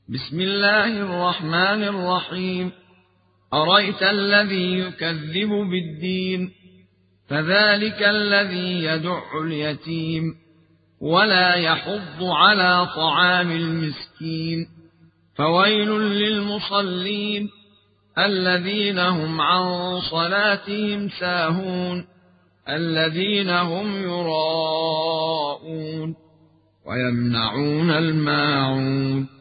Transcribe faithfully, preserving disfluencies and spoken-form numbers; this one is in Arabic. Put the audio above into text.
بسم الله الرحمن الرحيم. أرأيت الذي يكذب بالدين فذلك الذي يدع اليتيم ولا يحض على طعام المسكين فويل للمصلين الذين هم عن صلاتهم ساهون الذين هم يراءون ويمنعون الماعون